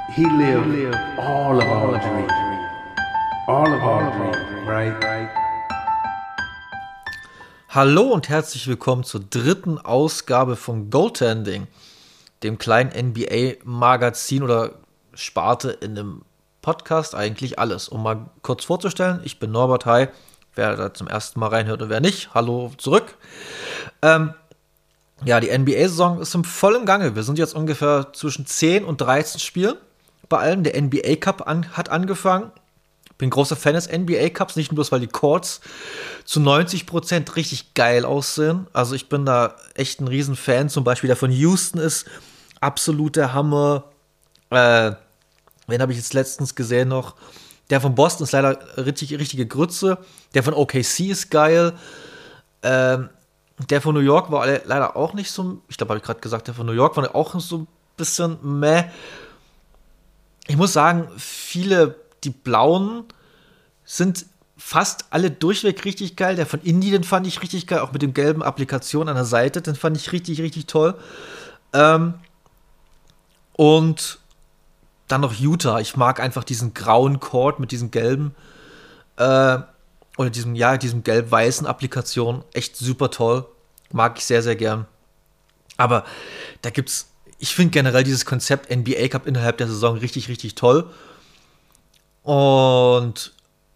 He lived all of our dreams. All of our dreams, right? Hallo und herzlich willkommen zur dritten Ausgabe von Goaltending, dem kleinen NBA-Magazin oder Sparte in dem Podcast, eigentlich alles. Um mal kurz vorzustellen, ich bin Norbert, hi, wer da zum ersten Mal reinhört und wer nicht, hallo zurück. Ja, die NBA-Saison ist im vollen Gange. Wir sind jetzt ungefähr zwischen 10 und 13 Spielen bei allen. Der NBA Cup hat angefangen. Bin großer Fan des NBA Cups, nicht nur bloß, weil die Courts zu 90% richtig geil aussehen. Also ich bin da echt ein Riesenfan. Zum Beispiel der von Houston ist absoluter Hammer. Wen habe ich jetzt letztens gesehen noch? Der von Boston ist leider richtige Grütze. Der von OKC ist geil. Der von New York war leider auch nicht so, ich glaube, habe ich gerade gesagt, der von New York war auch so ein bisschen meh. Ich muss sagen, die Blauen sind fast alle durchweg richtig geil. Der von Indy, den fand ich richtig geil, auch mit dem gelben Applikation an der Seite, den fand ich richtig toll. Und dann noch Utah. Ich mag einfach diesen grauen Court mit diesem gelben oder diesem gelb-weißen Applikation. Echt super toll. Mag ich sehr, sehr gern. Aber ich finde generell dieses Konzept NBA Cup innerhalb der Saison richtig toll. Und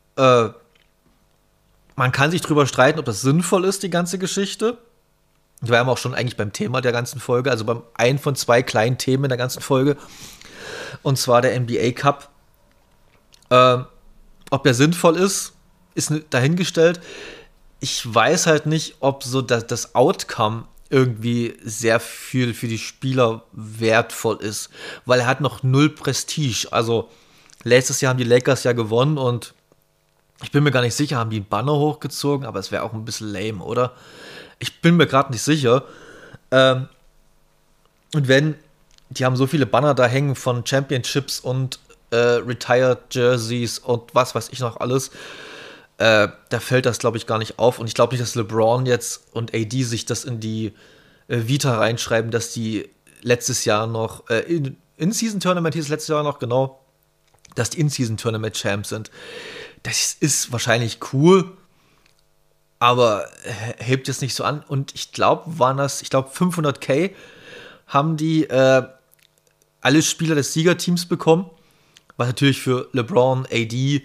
man kann sich drüber streiten, ob das sinnvoll ist, die ganze Geschichte. Wir waren auch schon eigentlich beim Thema der ganzen Folge, also beim einen von zwei kleinen Themen in der ganzen Folge. Und zwar der NBA Cup. Ob der sinnvoll ist dahingestellt. Ich weiß halt nicht, ob so das Outcome irgendwie sehr viel für die Spieler wertvoll ist, weil er hat noch null Prestige. Also letztes Jahr haben die Lakers ja gewonnen und ich bin mir gar nicht sicher, haben die einen Banner hochgezogen, aber es wäre auch ein bisschen lame, oder? Ich bin mir gerade nicht sicher. Und die haben so viele Banner da hängen von Championships und Retired Jerseys und was weiß ich noch alles, da fällt das, glaube ich, gar nicht auf. Und ich glaube nicht, dass LeBron jetzt und AD sich das in die Vita reinschreiben, dass die letztes Jahr noch In-Season-Tournament hieß es letztes Jahr noch, genau, dass die In-Season-Tournament-Champs sind. Das ist wahrscheinlich cool, aber hebt jetzt nicht so an. Und ich glaube, 500k haben die alle Spieler des Siegerteams bekommen, was natürlich für LeBron, AD,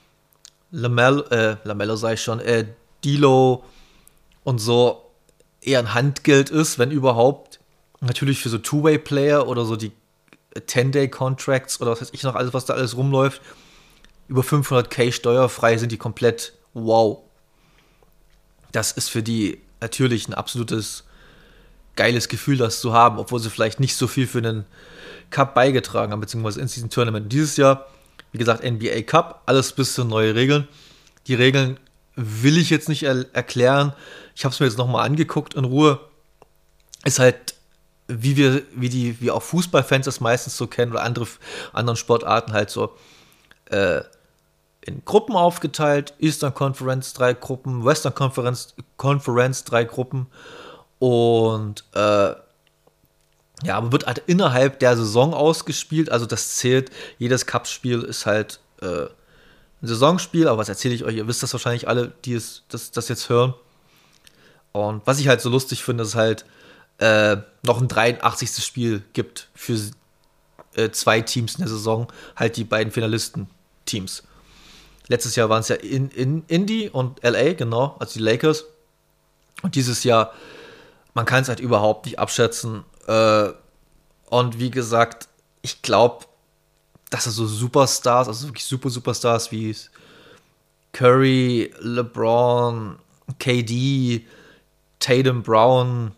Lamello sei schon, D'Lo und so eher ein Handgeld ist, wenn überhaupt. Natürlich für so Two-Way-Player oder so die 10-Day-Contracts oder was weiß ich noch, alles, was da alles rumläuft, über 500k steuerfrei sind die komplett wow. Das ist für die natürlich ein absolutes geiles Gefühl, das zu haben, obwohl sie vielleicht nicht so viel für einen Cup beigetragen haben, beziehungsweise in diesem Tournament. Dieses Jahr, wie gesagt, NBA Cup, alles bis zu neue Regeln. Die Regeln will ich jetzt nicht erklären. Ich habe es mir jetzt nochmal angeguckt in Ruhe. Ist halt, wie auch Fußballfans das meistens so kennen oder anderen Sportarten halt so in Gruppen aufgeteilt. Eastern Conference 3 Gruppen, Western Conference 3 Gruppen und aber wird halt innerhalb der Saison ausgespielt, also das zählt, jedes Cup-Spiel ist halt ein Saisonspiel, aber was erzähle ich euch, ihr wisst das wahrscheinlich alle, die das jetzt hören. Und was ich halt so lustig finde, ist halt noch ein 83. Spiel gibt für zwei Teams in der Saison, halt die beiden Finalisten-Teams. Letztes Jahr waren es ja in Indy und LA, genau, also die Lakers. Und dieses Jahr, man kann es halt überhaupt nicht abschätzen. Und wie gesagt, ich glaube, dass so Superstars, also wirklich Superstars wie Curry, LeBron, KD, Tatum, Brown,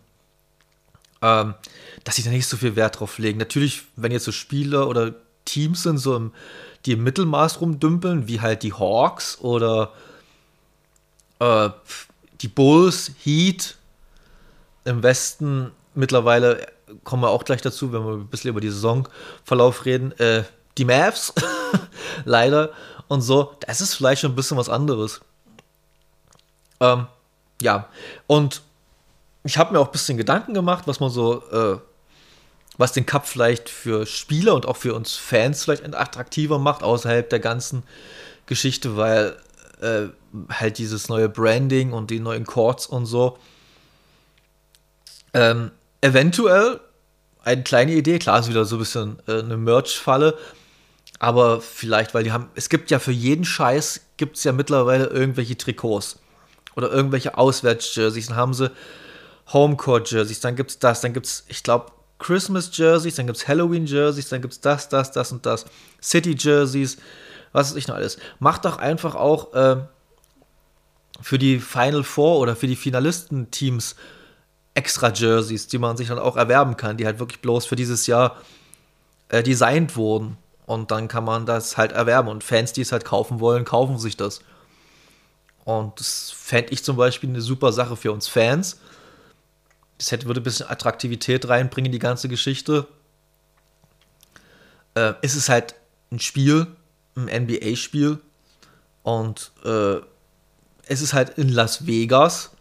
dass sie da nicht so viel Wert drauf legen. Natürlich, wenn jetzt so Spieler oder Teams sind, die im Mittelmaß rumdümpeln, wie halt die Hawks oder die Bulls, Heat, im Westen mittlerweile, kommen wir auch gleich dazu, wenn wir ein bisschen über die Saisonverlauf reden, die Mavs, leider, und so, das ist vielleicht schon ein bisschen was anderes. Und ich habe mir auch ein bisschen Gedanken gemacht, was man so was den Cup vielleicht für Spieler und auch für uns Fans vielleicht attraktiver macht, außerhalb der ganzen Geschichte, weil halt dieses neue Branding und die neuen Chords und so. Eventuell eine kleine Idee, klar ist wieder so ein bisschen eine Merch-Falle, aber vielleicht, weil es gibt ja für jeden Scheiß, gibt es ja mittlerweile irgendwelche Trikots oder irgendwelche Auswärts-Jerseys, dann haben sie Homecourt-Jerseys, dann gibt's das, dann gibt's, ich glaube, Christmas-Jerseys, dann gibt's Halloween-Jerseys, dann gibt's das und das, City-Jerseys, was weiß ich noch alles. Macht doch einfach auch für die Final Four oder für die Finalistenteams extra Jerseys, die man sich dann auch erwerben kann, die halt wirklich bloß für dieses Jahr designt wurden. Und dann kann man das halt erwerben. Und Fans, die es halt kaufen wollen, kaufen sich das. Und das fände ich zum Beispiel eine super Sache für uns Fans. Das würde ein bisschen Attraktivität reinbringen in die ganze Geschichte. Es ist halt ein Spiel, ein NBA-Spiel. Und es ist halt in Las Vegas.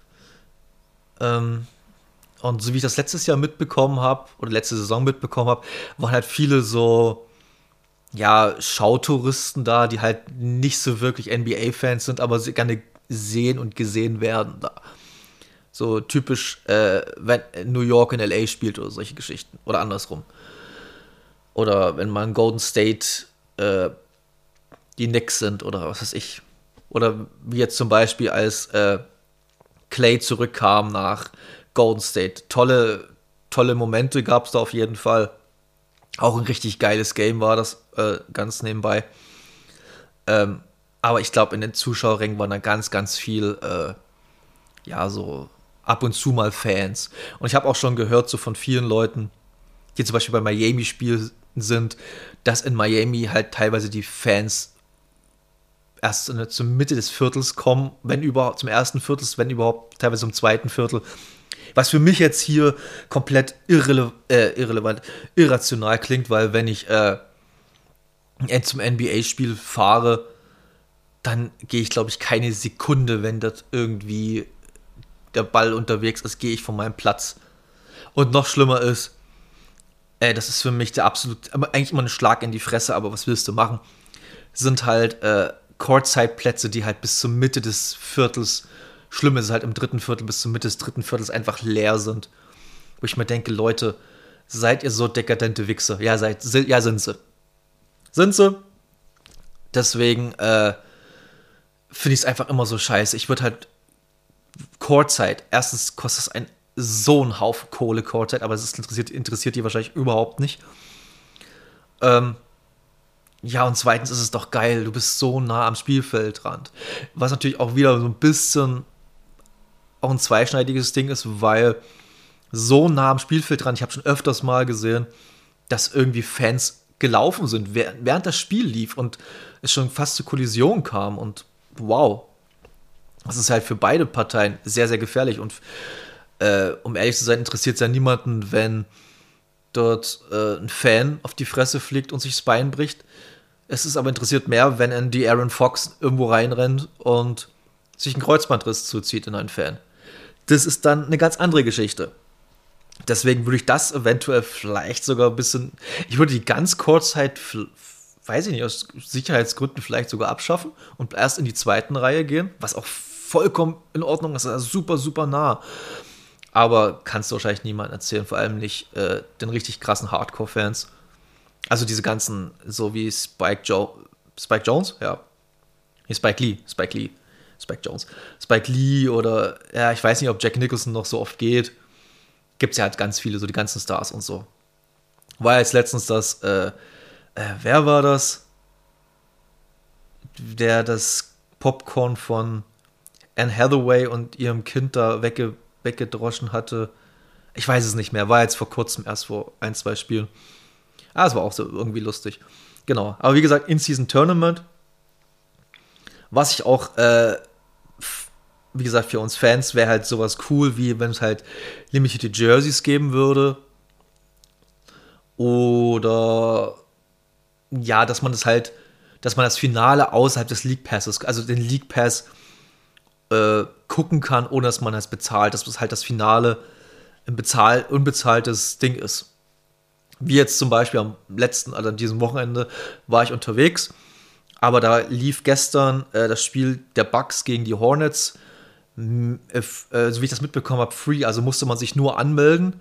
Und so wie ich das letztes Jahr mitbekommen habe, oder letzte Saison mitbekommen habe, waren halt viele so, ja, Schautouristen da, die halt nicht so wirklich NBA-Fans sind, aber sie gerne sehen und gesehen werden da. So typisch, wenn New York in LA spielt oder solche Geschichten. Oder andersrum. Oder wenn man Golden State die Knicks sind oder was weiß ich. Oder wie jetzt zum Beispiel als Clay zurückkam nach Golden State. Tolle Momente gab es da auf jeden Fall. Auch ein richtig geiles Game war das, ganz nebenbei. Aber ich glaube, in den Zuschauerrängen waren da ganz, ganz viel, ja, so ab und zu mal Fans. Und ich habe auch schon gehört, so von vielen Leuten, die zum Beispiel bei Miami-Spielen sind, dass in Miami halt teilweise die Fans erst zur Mitte des Viertels kommen, wenn überhaupt, zum ersten Viertel, wenn überhaupt, teilweise zum zweiten Viertel. Was für mich jetzt hier komplett irrational klingt, weil wenn ich zum NBA-Spiel fahre, dann gehe ich, glaube ich, keine Sekunde, wenn das irgendwie der Ball unterwegs ist, gehe ich von meinem Platz. Und noch schlimmer ist, das ist für mich eigentlich immer ein Schlag in die Fresse, aber was willst du machen? Sind halt Courtside-Plätze, die halt bis zur Mitte des Viertels, schlimm ist es halt im dritten Viertel, bis zur Mitte des dritten Viertels einfach leer sind. Wo ich mir denke, Leute, seid ihr so dekadente Wichser? Ja, sind sie. Sind sie. Deswegen finde ich es einfach immer so scheiße. Ich würde halt Courtside, erstens kostet es so einen Haufen Kohle Courtside, aber es interessiert die wahrscheinlich überhaupt nicht. Ja, und zweitens ist es doch geil, du bist so nah am Spielfeldrand. Was natürlich auch wieder so ein bisschen auch ein zweischneidiges Ding ist, weil so nah am Spielfeldrand, ich habe schon öfters mal gesehen, dass irgendwie Fans gelaufen sind, während das Spiel lief und es schon fast zur Kollision kam und wow. Das ist halt für beide Parteien sehr, sehr gefährlich und um ehrlich zu sein, interessiert es ja niemanden, wenn dort ein Fan auf die Fresse fliegt und sich das Bein bricht. Es ist aber interessiert mehr, wenn ein De'Aaron Fox irgendwo reinrennt und sich einen Kreuzbandriss zuzieht in einen Fan. Das ist dann eine ganz andere Geschichte. Deswegen würde ich das eventuell vielleicht sogar ein bisschen, ich würde die ganz Kurzzeit, weiß ich nicht, aus Sicherheitsgründen vielleicht sogar abschaffen und erst in die zweiten Reihe gehen, was auch vollkommen in Ordnung ist, also super, super nah. Aber kannst du wahrscheinlich niemandem erzählen, vor allem nicht den richtig krassen Hardcore-Fans. Also diese ganzen, so wie Spike Jones? Ja. Nee, Spike Jones. Spike Lee oder, ja, ich weiß nicht, ob Jack Nicholson noch so oft geht. Gibt es ja halt ganz viele, so die ganzen Stars und so. War jetzt letztens das, wer war das? Der das Popcorn von Anne Hathaway und ihrem Kind da weggedroschen hatte. Ich weiß es nicht mehr. War jetzt vor kurzem, erst vor 1-2 Spielen. Es war auch so irgendwie lustig. Genau. Aber wie gesagt, In-Season-Tournament. Was ich auch, wie gesagt, für uns Fans wäre halt sowas cool, wie wenn es halt Limited Jerseys geben würde. Oder ja, dass man das Finale außerhalb des League Passes, also den League Pass gucken kann, ohne dass man es bezahlt, dass es halt das Finale ein unbezahltes Ding ist. Wie jetzt zum Beispiel an diesem Wochenende war ich unterwegs, aber da lief gestern das Spiel der Bucks gegen die Hornets, so wie ich das mitbekommen habe, free, also musste man sich nur anmelden.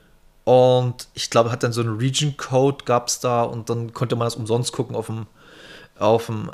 Und ich glaube, hat dann so einen Region-Code gab es da und dann konnte man das umsonst gucken auf dem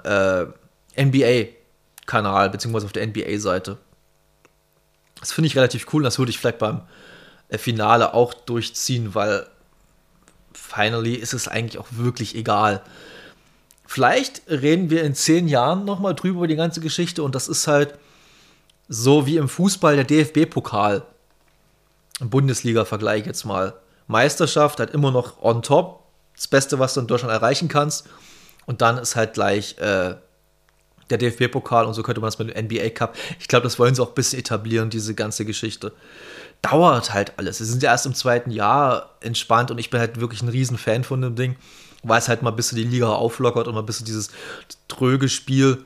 NBA-Kanal, beziehungsweise auf der NBA-Seite. Das finde ich relativ cool und das würde ich vielleicht beim Finale auch durchziehen, weil finally ist es eigentlich auch wirklich egal. Vielleicht reden wir in 10 Jahren nochmal drüber über die ganze Geschichte und das ist halt so wie im Fußball der DFB-Pokal. Im Bundesliga-Vergleich jetzt mal. Meisterschaft halt immer noch on top. Das Beste, was du in Deutschland erreichen kannst. Und dann ist halt gleich der DFB-Pokal und so könnte man das mit dem NBA-Cup. Ich glaube, das wollen sie auch ein bisschen etablieren, diese ganze Geschichte. Dauert halt alles. Sie sind ja erst im 2. Jahr entspannt und ich bin halt wirklich ein Riesen-Fan von dem Ding, weil es halt mal ein bisschen die Liga auflockert und mal ein bisschen dieses tröge Spiel,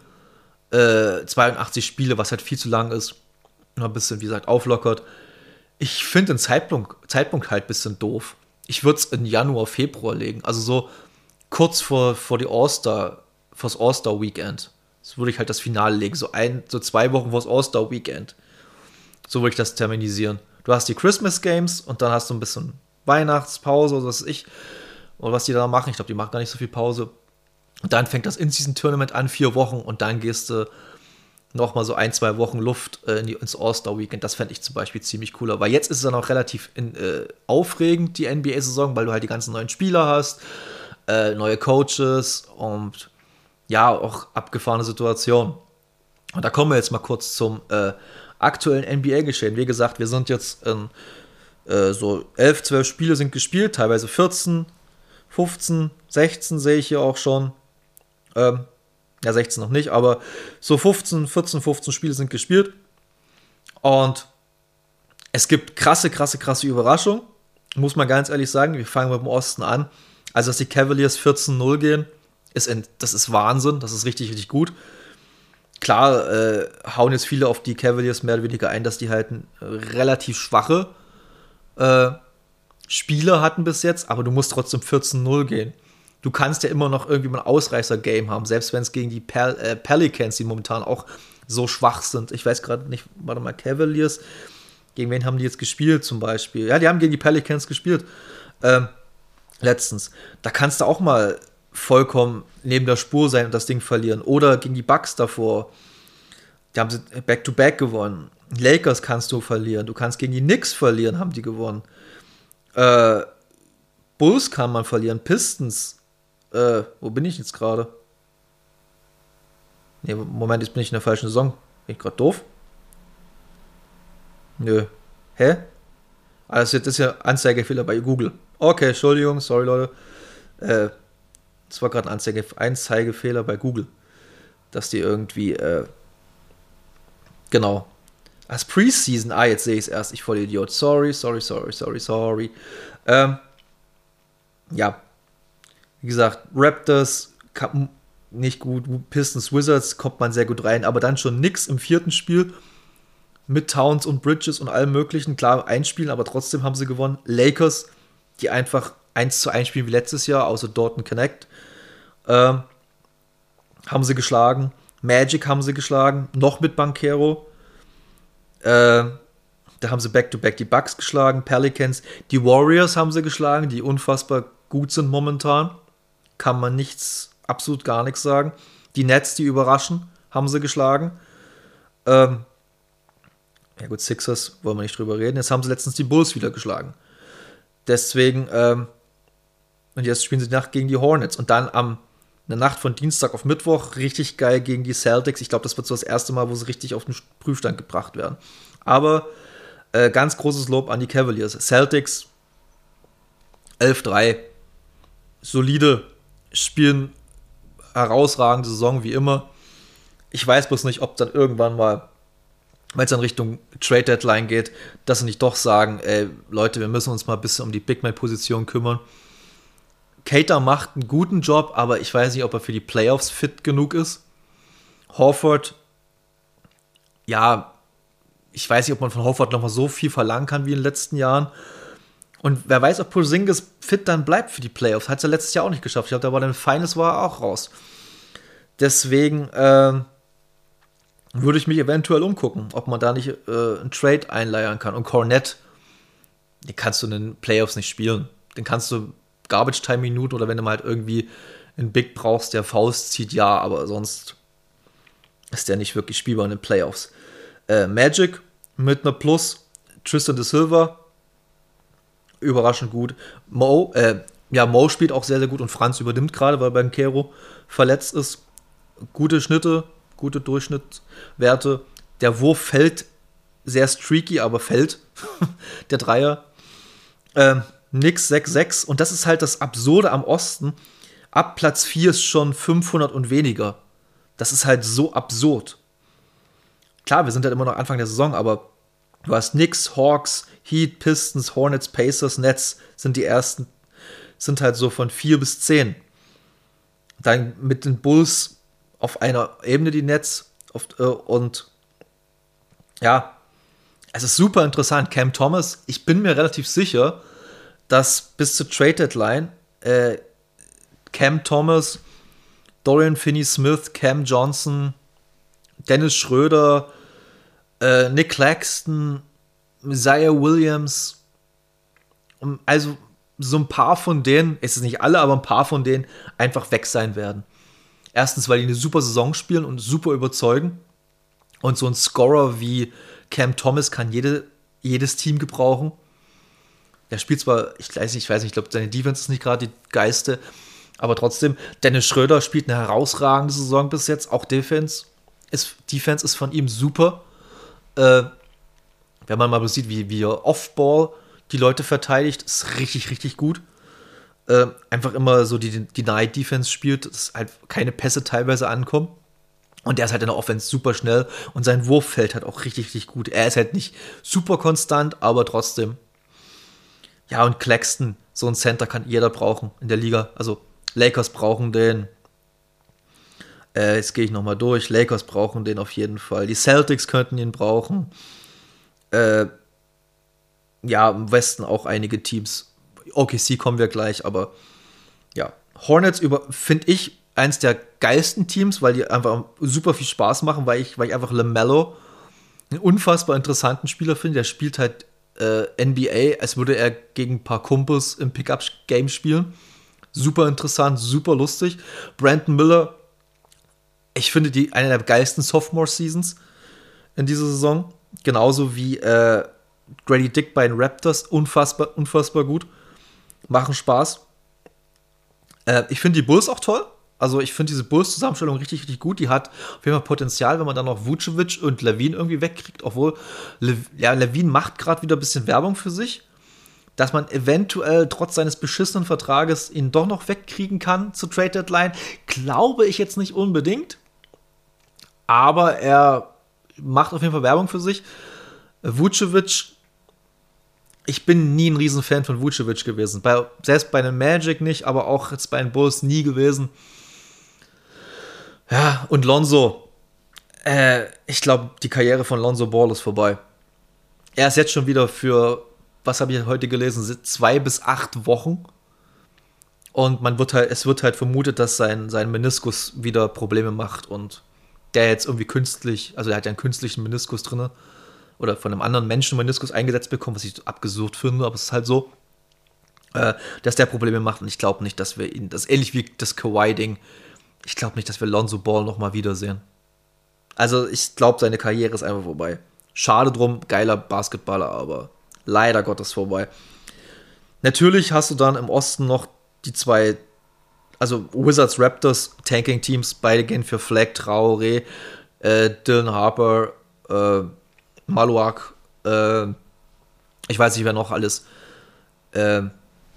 82 Spiele, was halt viel zu lang ist, mal ein bisschen, wie gesagt, auflockert. Ich finde den Zeitpunkt halt ein bisschen doof. Ich würde es in Januar, Februar legen. Also so kurz vor die fürs All-Star-Weekend. So würde ich halt das Finale legen. So 2 Wochen vor das All-Star-Weekend. So würde ich das terminisieren. Du hast die Christmas Games und dann hast du ein bisschen Weihnachtspause oder was weiß ich. Oder was die da machen. Ich glaube, die machen gar nicht so viel Pause. Und dann fängt das In-Season-Tournament an, 4 Wochen. Und dann gehst du noch mal so 1-2 Wochen Luft ins All-Star-Weekend. Das fände ich zum Beispiel ziemlich cooler. Weil jetzt ist es dann auch relativ aufregend, die NBA-Saison, weil du halt die ganzen neuen Spieler hast, neue Coaches und ja, auch abgefahrene Situationen. Und da kommen wir jetzt mal kurz zum aktuellen NBA-Geschehen. Wie gesagt, wir sind jetzt in so 11, 12 Spiele sind gespielt, teilweise 14, 15, 16 sehe ich hier auch schon. Ja, 16 noch nicht, aber so 14, 15 Spiele sind gespielt. Und es gibt krasse Überraschungen. Muss man ganz ehrlich sagen. Wir fangen mit dem Osten an. Also, dass die Cavaliers 14-0 gehen, das ist Wahnsinn. Das ist richtig gut. Klar, hauen jetzt viele auf die Cavaliers mehr oder weniger ein, dass die halt relativ schwache Spiele hatten bis jetzt, aber du musst trotzdem 14-0 gehen. Du kannst ja immer noch irgendwie mal ein Ausreißer-Game haben, selbst wenn es gegen die Pelicans, die momentan auch so schwach sind. Ich weiß gerade nicht, warte mal, Cavaliers, gegen wen haben die jetzt gespielt zum Beispiel? Ja, die haben gegen die Pelicans gespielt, letztens. Da kannst du auch mal vollkommen neben der Spur sein und das Ding verlieren. Oder gegen die Bucks davor. Die haben sie Back-to-Back gewonnen. Lakers kannst du verlieren. Du kannst gegen die Knicks verlieren, haben die gewonnen. Bulls kann man verlieren. Pistons. Wo bin ich jetzt gerade? Ne, Moment, jetzt bin ich in der falschen Saison. Bin ich gerade doof? Nö. Hä? Also das ist ja Anzeigefehler bei Google. Okay, Entschuldigung, sorry Leute. Das war gerade ein Anzeigefehler bei Google. Dass die irgendwie, genau. Als Preseason, jetzt sehe ich es erst, ich voll Idiot. Sorry. Ja. Wie gesagt, Raptors nicht gut, Pistons, Wizards kommt man sehr gut rein, aber dann schon nix im 4. Spiel mit Towns und Bridges und allem möglichen. Klar, einspielen, aber trotzdem haben sie gewonnen. Lakers, die einfach 1-1 spielen wie letztes Jahr, außer Dortmund Connect, haben sie geschlagen. Magic haben sie geschlagen, noch mit Banchero. Da haben sie Back-to-Back die Bucks geschlagen, Pelicans. Die Warriors haben sie geschlagen, die unfassbar gut sind momentan. Kann man absolut gar nichts sagen. Die Nets, die überraschen, haben sie geschlagen. Ja gut, Sixers wollen wir nicht drüber reden. Jetzt haben sie letztens die Bulls wieder geschlagen. Deswegen, und jetzt spielen sie die Nacht gegen die Hornets. Und dann in der Nacht von Dienstag auf Mittwoch richtig geil gegen die Celtics. Ich glaube, das wird so das erste Mal, wo sie richtig auf den Prüfstand gebracht werden. Aber ganz großes Lob an die Cavaliers. Celtics 11-3. Solide, spielen herausragende Saison wie immer. Ich weiß bloß nicht, ob dann irgendwann mal, wenn es dann Richtung Trade Deadline geht, dass sie nicht doch sagen, Leute, wir müssen uns mal ein bisschen um die Big Man-Position kümmern. Cater macht einen guten Job, aber ich weiß nicht, ob er für die Playoffs fit genug ist. Horford, ja, ich weiß nicht, ob man von Horford nochmal so viel verlangen kann wie in den letzten Jahren. Und wer weiß, ob Porzingis fit dann bleibt für die Playoffs. Hat es ja letztes Jahr auch nicht geschafft. Ich glaube, da war dann Finals war er auch raus. Deswegen würde ich mich eventuell umgucken, ob man da nicht einen Trade einleiern kann. Und Cornette, den kannst du in den Playoffs nicht spielen. Den kannst du Garbage-Time-Minuten oder wenn du mal halt irgendwie einen Big brauchst, der Faust zieht, ja, aber sonst ist der nicht wirklich spielbar in den Playoffs. Magic mit einer Plus, Tristan de Silva, überraschend gut. Mo spielt auch sehr, sehr gut und Franz übernimmt gerade, weil Banchero verletzt ist. Gute Schnitte, gute Durchschnittswerte. Der Wurf fällt sehr streaky, aber fällt. Der Dreier. Nix 6-6. Und das ist halt das Absurde am Osten. Ab Platz 4 ist schon 500 und weniger. Das ist halt so absurd. Klar, wir sind halt immer noch Anfang der Saison, aber du hast Knicks, Hawks, Heat, Pistons, Hornets, Pacers, Nets sind die ersten, sind halt so von 4 bis 10. Dann mit den Bulls auf einer Ebene die Nets und ja, es ist super interessant. Cam Thomas, ich bin mir relativ sicher, dass bis zur Trade Deadline Cam Thomas, Dorian Finney-Smith, Cam Johnson, Dennis Schröder, Nick Claxton, Isaiah Williams, also so ein paar von denen, es ist nicht alle, aber ein paar von denen einfach weg sein werden. Erstens, weil die eine super Saison spielen und super überzeugen. Und so ein Scorer wie Cam Thomas kann jedes Team gebrauchen. Der spielt zwar, ich weiß nicht, ich glaube, seine Defense ist nicht gerade die geilste, aber trotzdem, Dennis Schröder spielt eine herausragende Saison bis jetzt. Auch Defense ist von ihm super. Wenn man mal sieht, wie er Off-Ball die Leute verteidigt, ist richtig, richtig gut. Einfach immer so die Deny-Defense spielt, dass halt keine Pässe teilweise ankommen. Und der ist halt in der Offense super schnell und sein Wurf fällt halt auch richtig, richtig gut. Er ist halt nicht super konstant, aber trotzdem. Ja, und Claxton, so ein Center kann jeder brauchen in der Liga. Also Lakers brauchen den. Jetzt gehe ich nochmal durch. Lakers brauchen den auf jeden Fall. Die Celtics könnten ihn brauchen. Ja, im Westen auch einige Teams. OKC kommen wir gleich, aber ja. Hornets finde ich eins der geilsten Teams, weil die einfach super viel Spaß machen, weil ich einfach LaMelo einen unfassbar interessanten Spieler finde. Der spielt halt NBA, als würde er gegen ein paar Kumpels im Pickup-Game spielen. Super interessant, super lustig. Brandon Miller, ich finde eine der geilsten Sophomore-Seasons in dieser Saison. Genauso wie Grady Dick bei den Raptors. Unfassbar, unfassbar gut. Machen Spaß. Ich finde die Bulls auch toll. Also ich finde diese Bulls-Zusammenstellung richtig, richtig gut. Die hat auf jeden Fall Potenzial, wenn man dann noch Vucevic und Levine irgendwie wegkriegt. Obwohl, Levine macht gerade wieder ein bisschen Werbung für sich. Dass man eventuell trotz seines beschissenen Vertrages ihn doch noch wegkriegen kann zur Trade-Deadline, glaube ich jetzt nicht unbedingt. Aber er macht auf jeden Fall Werbung für sich. Vucevic, ich bin nie ein Riesenfan von Vucevic gewesen. Selbst bei den Magic nicht, aber auch jetzt bei den Bulls nie gewesen. Ja, und Lonzo. Ich glaube, die Karriere von Lonzo Ball ist vorbei. Er ist jetzt schon wieder für, was habe ich heute gelesen, 2 bis 8 Wochen. Und es wird halt vermutet, dass sein Meniskus wieder Probleme macht und der jetzt irgendwie künstlich, also er hat ja einen künstlichen Meniskus drin oder von einem anderen Menschen Meniskus eingesetzt bekommen, was ich so abgesucht finde, aber es ist halt so, dass der Probleme macht und ich glaube nicht, dass wir ihn, das ist ähnlich wie das Kawhi-Ding, ich glaube nicht, dass wir Lonzo Ball nochmal wiedersehen. Also ich glaube, seine Karriere ist einfach vorbei. Schade drum, geiler Basketballer, aber leider Gottes vorbei. Natürlich hast du dann im Osten noch die zwei, also Wizards, Raptors, Tanking-Teams, beide gehen für Flag, Traoré, Dylan Harper, Maluak, ich weiß nicht, wer noch alles. War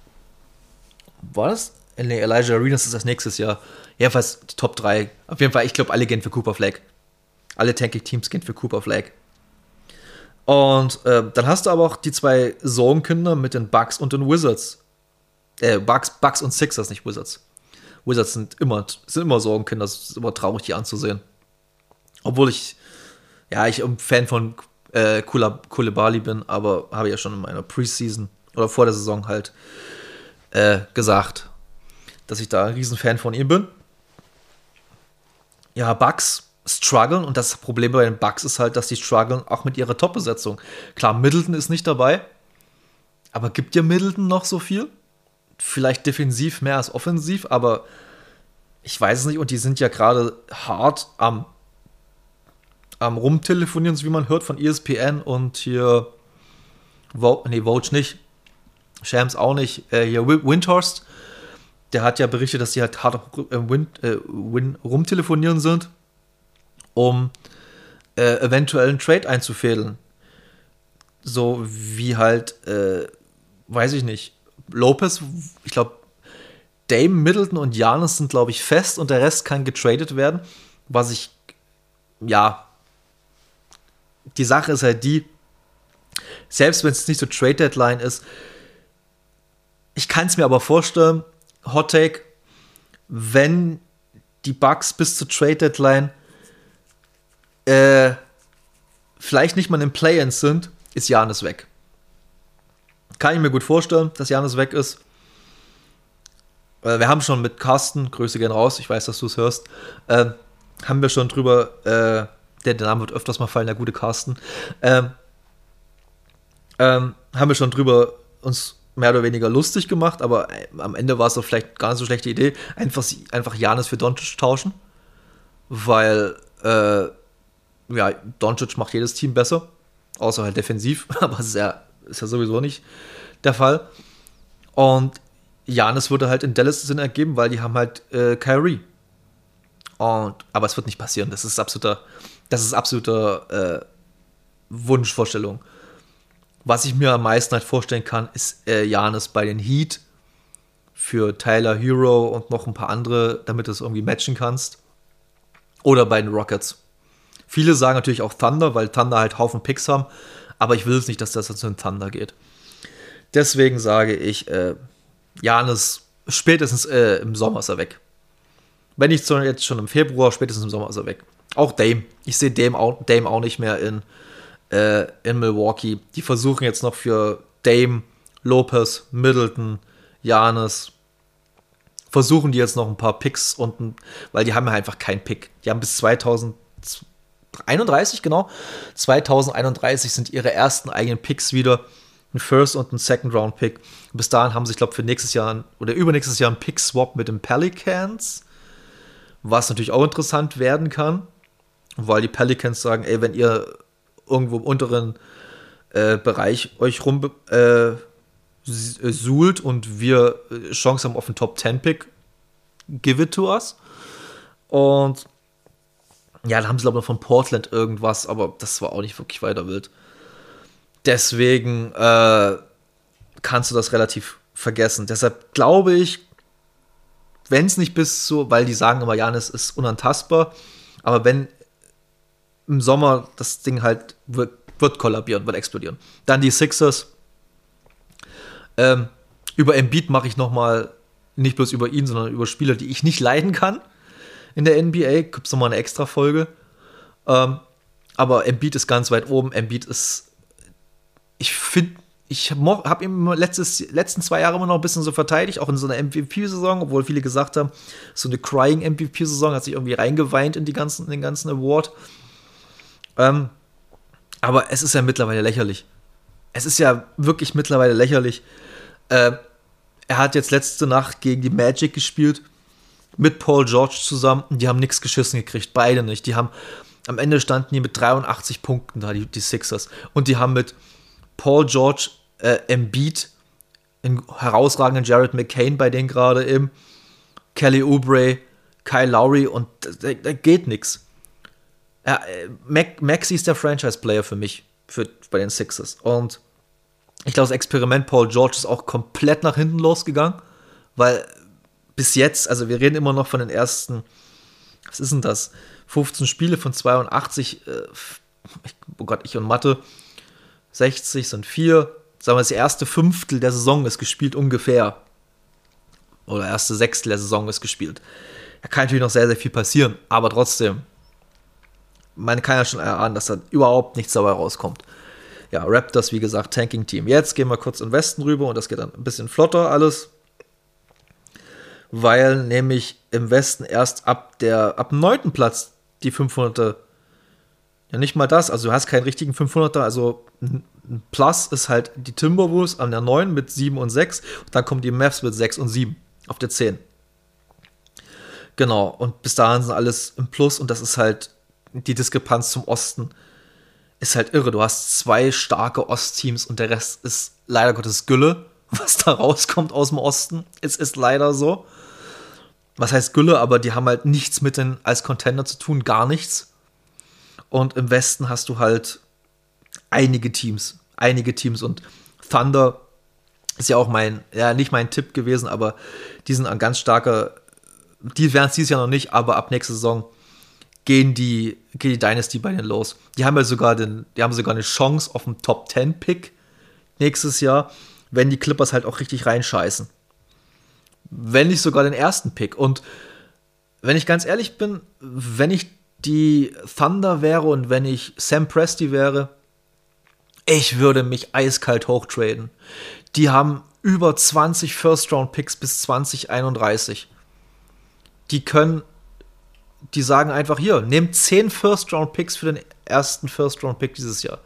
das? Nee, Elijah Arenas ist das nächstes Jahr. Jedenfalls die Top 3. Auf jeden Fall, ich glaube, alle gehen für Cooper Flag. Alle Tanking-Teams gehen für Cooper Flag. Und dann hast du aber auch die zwei Sorgenkinder mit den Bucks und den Wizards. Bucks und Sixers, nicht Wizards. Wizards sind immer Sorgenkinder. Das ist immer traurig, die anzusehen. Obwohl ich ein Fan von Coulibaly bin, aber habe ja schon in meiner Preseason oder vor der Saison halt gesagt, dass ich da ein Riesenfan von ihm bin. Ja, Bucks strugglen und das Problem bei den Bucks ist halt, dass die strugglen auch mit ihrer Top-Besetzung. Klar, Middleton ist nicht dabei, aber gibt dir Middleton noch so viel? Vielleicht defensiv mehr als offensiv, aber ich weiß es nicht und die sind ja gerade hart am Rumtelefonieren, so wie man hört von ESPN und hier Woj nicht, Shams auch nicht, hier Windhorst, der hat ja berichtet, dass die halt hart rumtelefonieren sind, um eventuell einen Trade einzufädeln. So wie halt, weiß ich nicht, Lopez, ich glaube, Dame, Middleton und Giannis sind, glaube ich, fest und der Rest kann getradet werden. Was ich, ja, die Sache ist halt die, selbst wenn es nicht so Trade-Deadline ist, ich kann es mir aber vorstellen, Hot Take, wenn die Bucks bis zur Trade-Deadline vielleicht nicht mal im Play-Ins sind, ist Giannis weg. Kann ich mir gut vorstellen, dass Giannis weg ist. Wir haben schon mit Carsten, Grüße gehen raus, ich weiß, dass du es hörst, haben wir schon drüber, der Name wird öfters mal fallen, der gute Carsten, haben wir schon drüber uns mehr oder weniger lustig gemacht, aber am Ende war es doch vielleicht gar nicht so schlechte Idee, einfach Giannis für Doncic tauschen, weil Doncic macht jedes Team besser, außer halt defensiv, aber es ist ja sowieso nicht der Fall. Und Giannis würde halt in Dallas Sinn ergeben, weil die haben halt Kyrie. Aber es wird nicht passieren. Das ist absoluter Wunschvorstellung. Was ich mir am meisten halt vorstellen kann, ist Giannis bei den Heat für Tyler Hero und noch ein paar andere, damit du es irgendwie matchen kannst. Oder bei den Rockets. Viele sagen natürlich auch Thunder, weil Thunder halt Haufen Picks haben. Aber ich will es nicht, dass das zu den Thunder geht. Deswegen sage ich, Giannis, spätestens im Sommer ist er weg. Wenn nicht jetzt schon im Februar, spätestens im Sommer ist er weg. Auch Dame. Ich sehe Dame auch nicht mehr in Milwaukee. Die versuchen jetzt noch für Dame, Lopez, Middleton, Giannis, versuchen die jetzt noch ein paar Picks weil die haben ja einfach keinen Pick. Die haben bis 2031, genau. 2031 sind ihre ersten eigenen Picks wieder. Ein First- und ein Second-Round-Pick. Bis dahin haben sie, ich glaube, für nächstes Jahr oder übernächstes Jahr einen Pick-Swap mit den Pelicans, was natürlich auch interessant werden kann, weil die Pelicans sagen, ey, wenn ihr irgendwo im unteren Bereich euch rum suhlt und wir Chance haben auf einen Top-10-Pick, give it to us. Und ja, da haben sie, glaube ich, noch von Portland irgendwas, aber das war auch nicht wirklich weiter wild. Deswegen kannst du das relativ vergessen. Deshalb glaube ich, wenn es nicht weil die sagen immer, Giannis ist unantastbar, aber wenn im Sommer das Ding halt wird kollabieren, wird explodieren. Dann die Sixers. Über Embiid mache ich nochmal, nicht bloß über ihn, sondern über Spieler, die ich nicht leiden kann in der NBA. Gibt es nochmal eine extra Folge. Aber Embiid ist ganz weit oben. Embiid ist, ich habe ihn letzten 2 Jahre immer noch ein bisschen so verteidigt, auch in so einer MVP-Saison, obwohl viele gesagt haben, so eine Crying-MVP-Saison, hat sich irgendwie reingeweint in den ganzen Award. Aber es ist ja mittlerweile lächerlich. Es ist ja wirklich mittlerweile lächerlich. Er hat jetzt letzte Nacht gegen die Magic gespielt, mit Paul George zusammen, und die haben nichts geschissen gekriegt, beide nicht. Am Ende standen die mit 83 Punkten da, die Sixers. Und die haben mit Paul George, Embiid, einen herausragenden Jared McCain bei denen gerade im, Kelly Oubre, Kyle Lowry, und da geht nichts. Maxey ist der Franchise-Player für mich, bei den Sixers. Und ich glaube, das Experiment Paul George ist auch komplett nach hinten losgegangen, weil bis jetzt, also wir reden immer noch von den ersten, was ist denn das, 15 Spiele von 82, oh Gott, ich und Mathe, 60 sind 4, sagen wir, das erste Fünftel der Saison ist gespielt ungefähr, oder erste Sechstel der Saison ist gespielt. Da kann natürlich noch sehr, sehr viel passieren, aber trotzdem, man kann ja schon erahnen, dass da überhaupt nichts dabei rauskommt. Ja, Raptors, wie gesagt, Tanking-Team. Jetzt gehen wir kurz in den Westen rüber und das geht dann ein bisschen flotter alles. Weil nämlich im Westen erst ab dem 9. Platz die 500er, ja nicht mal das, also du hast keinen richtigen 500er, also ein Plus ist halt die Timberwolves an der 9 mit 7 und 6 und dann kommen die Mavs mit 6 und 7 auf der 10. Genau, und bis dahin sind alles im Plus und das ist halt die Diskrepanz zum Osten ist halt irre. Du hast 2 starke Ostteams und der Rest ist leider Gottes Gülle, was da rauskommt aus dem Osten. Es ist leider so. Was heißt Gülle, aber die haben halt nichts mit den als Contender zu tun, gar nichts. Und im Westen hast du halt einige Teams und Thunder ist ja auch nicht mein Tipp gewesen, aber die sind ein ganz starker, die werden es dieses Jahr noch nicht, aber ab nächster Saison geht die Dynasty bei denen los. Die haben sogar eine Chance auf einen Top 10 Pick nächstes Jahr, wenn die Clippers halt auch richtig reinscheißen. Wenn nicht sogar den ersten Pick. Und wenn ich ganz ehrlich bin, wenn ich die Thunder wäre und wenn ich Sam Presti wäre, ich würde mich eiskalt hochtraden. Die haben über 20 First-Round-Picks bis 2031. Die sagen einfach, hier, nehmt 10 First-Round-Picks für den ersten First-Round-Pick dieses Jahr.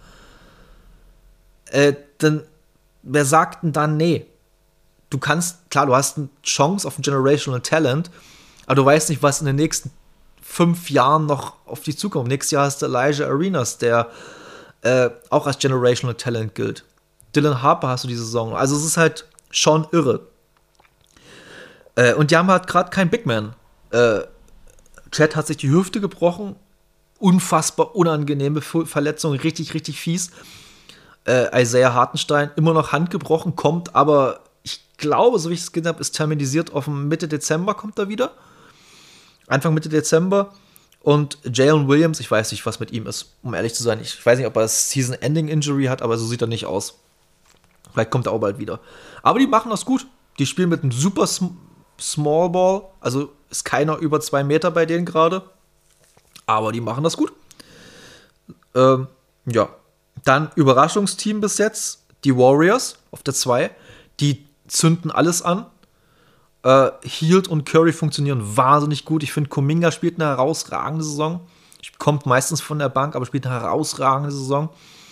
Dann, wer sagt denn dann nee? Du hast eine Chance auf ein Generational Talent, aber du weißt nicht, was in den nächsten 5 Jahren noch auf dich zukommt. Nächstes Jahr hast du Elijah Arenas, der auch als Generational Talent gilt. Dylan Harper hast du diese Saison. Also es ist halt schon irre. Und die haben halt gerade keinen Big Man. Chad hat sich die Hüfte gebrochen. Unfassbar unangenehme Verletzung. Richtig, richtig fies. Isaiah Hartenstein immer noch handgebrochen, kommt aber, ich glaube, so wie ich es gesehen habe, ist terminisiert auf Mitte Dezember, kommt er wieder. Anfang Mitte Dezember. Und Jalen Williams, ich weiß nicht, was mit ihm ist, um ehrlich zu sein. Ich weiß nicht, ob er das Season-Ending-Injury hat, aber so sieht er nicht aus. Vielleicht kommt er auch bald wieder. Aber die machen das gut. Die spielen mit einem super Small Ball. Also ist keiner über 2 Meter bei denen gerade. Aber die machen das gut. Ja. Dann Überraschungsteam bis jetzt. Die Warriors auf der 2. Die zünden alles an. Hield und Curry funktionieren wahnsinnig gut. Ich finde, Kuminga spielt eine herausragende Saison. Kommt meistens von der Bank, aber spielt eine herausragende Saison.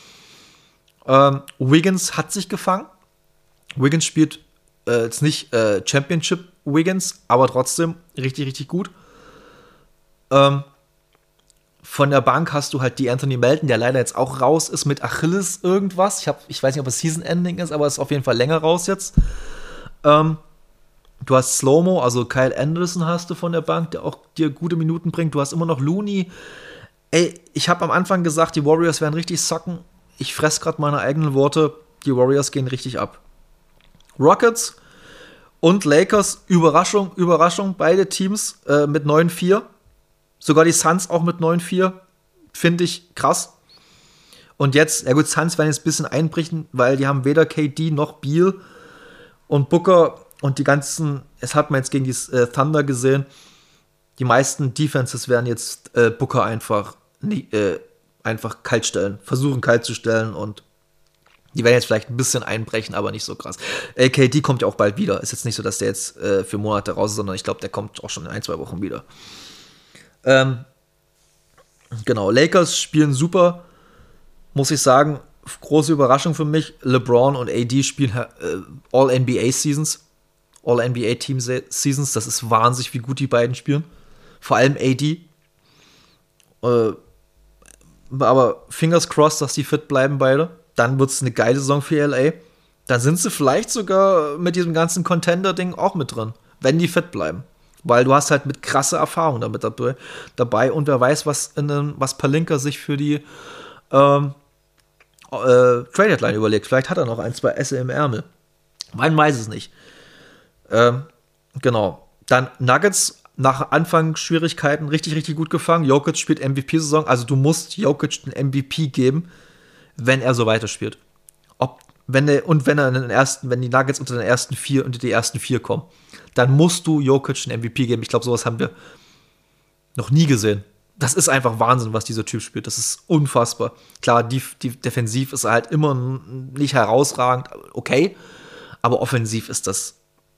Wiggins hat sich gefangen. Wiggins spielt jetzt nicht Championship Wiggins, aber trotzdem richtig, richtig gut. Von der Bank hast du halt die Anthony Melton, der leider jetzt auch raus ist mit Achilles irgendwas. Ich weiß nicht, ob es Season-Ending ist, aber ist auf jeden Fall länger raus jetzt. Du hast Slow-Mo, also Kyle Anderson hast du von der Bank, der auch dir gute Minuten bringt. Du hast immer noch Looney. Ey, ich habe am Anfang gesagt, die Warriors werden richtig socken. Ich fress gerade meine eigenen Worte. Die Warriors gehen richtig ab. Rockets und Lakers, Überraschung, Überraschung. Beide Teams mit 9-4. Sogar die Suns auch mit 9-4. Finde ich krass. Und jetzt, ja gut, Suns werden jetzt ein bisschen einbrechen, weil die haben weder KD noch Beal und Booker. Und die ganzen, es hat man jetzt gegen die Thunder gesehen, die meisten Defenses werden jetzt Booker einfach kalt stellen, versuchen kalt zu stellen und die werden jetzt vielleicht ein bisschen einbrechen, aber nicht so krass. KD kommt ja auch bald wieder. Ist jetzt nicht so, dass der jetzt für Monate raus ist, sondern ich glaube, der kommt auch schon in 1-2 Wochen wieder. Genau, Lakers spielen super, muss ich sagen. Große Überraschung für mich. LeBron und AD spielen All-NBA-Seasons. All-NBA-Team-Seasons. Das ist wahnsinnig, wie gut die beiden spielen. Vor allem AD. Aber fingers crossed, dass die fit bleiben beide. Dann wird es eine geile Saison für LA. Dann sind sie vielleicht sogar mit diesem ganzen Contender-Ding auch mit drin. Wenn die fit bleiben. Weil du hast halt mit krasse Erfahrung damit dabei. Und wer weiß, was Pelinka sich für die Trade-Deadline überlegt. Vielleicht hat er noch 1, 2 Esse im Ärmel. Man weiß es nicht. Genau. Dann Nuggets nach Anfangsschwierigkeiten richtig, richtig gut gefangen. Jokic spielt MVP-Saison. Also du musst Jokic den MVP geben, wenn er so weiterspielt. Wenn die Nuggets unter die ersten 4 kommen, dann musst du Jokic den MVP geben. Ich glaube, sowas haben wir noch nie gesehen. das ist einfach Wahnsinn, was dieser Typ spielt. Das ist unfassbar. Klar, die defensiv ist er halt immer nicht herausragend, okay. Aber offensiv ist das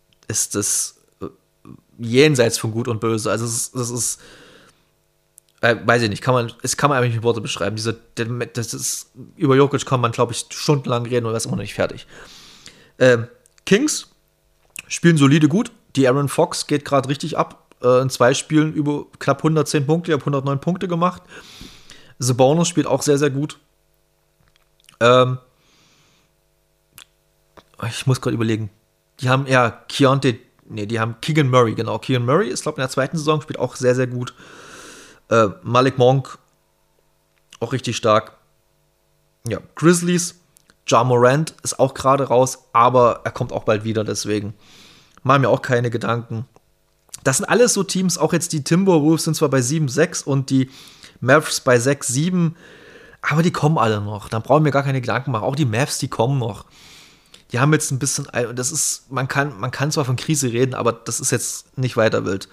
jenseits von Gut und Böse. Also das ist weiß ich nicht, kann man einfach nicht mit Worte beschreiben. Über Jokic kann man, glaube ich, stundenlang reden und das ist immer noch nicht fertig. Kings spielen solide gut. Die Aaron Fox geht gerade richtig ab. In 2 Spielen über knapp 110 Punkte. Ich habe 109 Punkte gemacht. Sabonis spielt auch sehr, sehr gut. Ich muss gerade überlegen. Die haben die haben Keegan Murray, genau. Keegan Murray ist, glaube ich, in der 2. Saison, spielt auch sehr, sehr gut. Malik Monk, auch richtig stark. Ja, Grizzlies, Ja Morant ist auch gerade raus, aber er kommt auch bald wieder, deswegen machen mir auch keine Gedanken. Das sind alles so Teams, auch jetzt die Timberwolves sind zwar bei 7-6 und die Mavs bei 6-7, aber die kommen alle noch. Da brauchen wir gar keine Gedanken machen. Auch die Mavs, die kommen noch. Die haben jetzt ein bisschen, das ist, man kann zwar von Krise reden, aber das ist jetzt nicht weiter wild.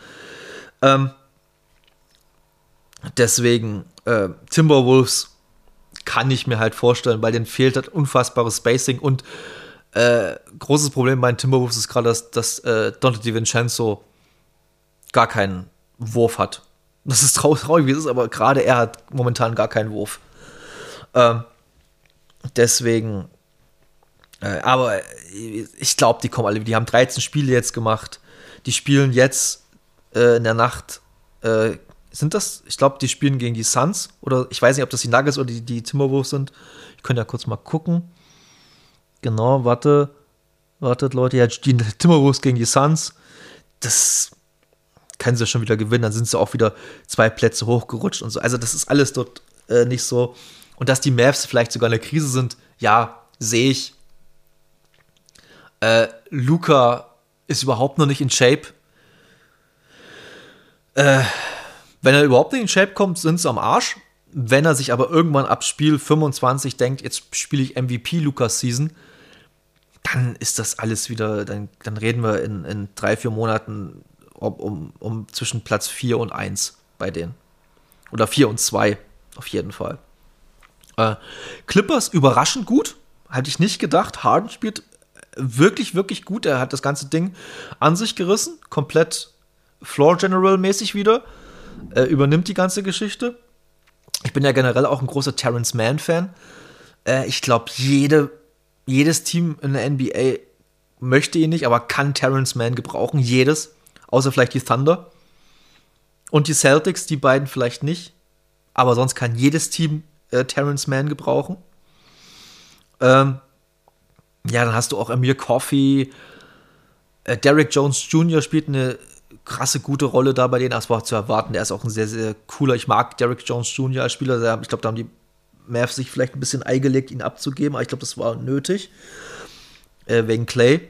Deswegen, Timberwolves kann ich mir halt vorstellen, weil denen fehlt halt unfassbares Spacing und großes Problem bei den Timberwolves ist gerade, dass Donte DiVincenzo gar keinen Wurf hat. Das ist traurig, wie es ist, aber gerade er hat momentan gar keinen Wurf. Deswegen, aber ich glaube, die kommen alle. Die haben 13 Spiele jetzt gemacht. Die spielen jetzt in der Nacht. Sind das? Ich glaube, die spielen gegen die Suns. Oder ich weiß nicht, ob das die Nuggets oder die Timberwolves sind. Ich könnte ja kurz mal gucken. Genau, wartet, Leute. Ja, die Timberwolves gegen die Suns. Das können sie schon wieder gewinnen. Dann sind sie auch wieder 2 Plätze hochgerutscht und so. Also, das ist alles dort nicht so. Und dass die Mavs vielleicht sogar in der Krise sind, ja, sehe ich. Luka ist überhaupt noch nicht in Shape. Wenn er überhaupt nicht in Shape kommt, sind sie am Arsch. Wenn er sich aber irgendwann ab Spiel 25 denkt, jetzt spiele ich MVP Lukas Season, dann ist das alles wieder, dann reden wir in 3-4 Monaten um zwischen Platz 4 und 1 bei denen. Oder 4 und 2, auf jeden Fall. Clippers überraschend gut, hatte ich nicht gedacht. Harden spielt wirklich, wirklich gut. Er hat das ganze Ding an sich gerissen, komplett Floor General mäßig wieder. Übernimmt die ganze Geschichte. Ich bin ja generell auch ein großer Terrence Mann Fan. Ich glaube, jedes Team in der NBA möchte ihn nicht, aber kann Terrence Mann gebrauchen. Jedes. Außer vielleicht die Thunder. Und die Celtics, die beiden vielleicht nicht. Aber sonst kann jedes Team Terrence Mann gebrauchen. Ja, dann hast du auch Amir Coffey. Derrick Jones Jr. spielt eine krasse, gute Rolle da bei denen. Das war zu erwarten. Der ist auch ein sehr, sehr cooler. Ich mag Derrick Jones Jr. als Spieler. Ich glaube, da haben die Mavs sich vielleicht ein bisschen Ei gelegt, ihn abzugeben. Aber ich glaube, das war nötig. Wegen Clay.